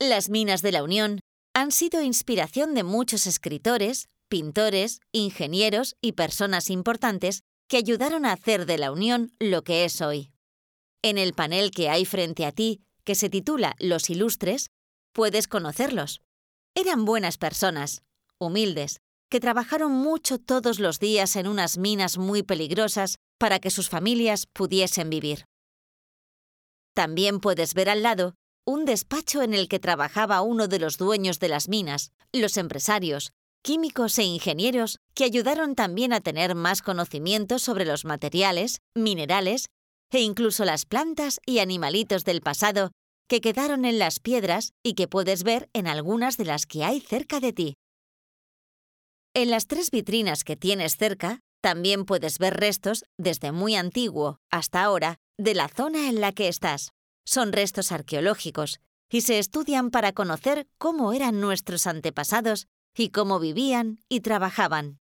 Las minas de la Unión han sido inspiración de muchos escritores, pintores, ingenieros y personas importantes que ayudaron a hacer de la Unión lo que es hoy. En el panel que hay frente a ti, que se titula Los Ilustres, puedes conocerlos. Eran buenas personas, humildes, que trabajaron mucho todos los días en unas minas muy peligrosas para que sus familias pudiesen vivir. También puedes ver al lado un despacho en el que trabajaba uno de los dueños de las minas, los empresarios, químicos e ingenieros que ayudaron también a tener más conocimiento sobre los materiales, minerales e incluso las plantas y animalitos del pasado que quedaron en las piedras y que puedes ver en algunas de las que hay cerca de ti. En las 3 vitrinas que tienes cerca, también puedes ver restos, desde muy antiguo hasta ahora, de la zona en la que estás. Son restos arqueológicos y se estudian para conocer cómo eran nuestros antepasados y cómo vivían y trabajaban.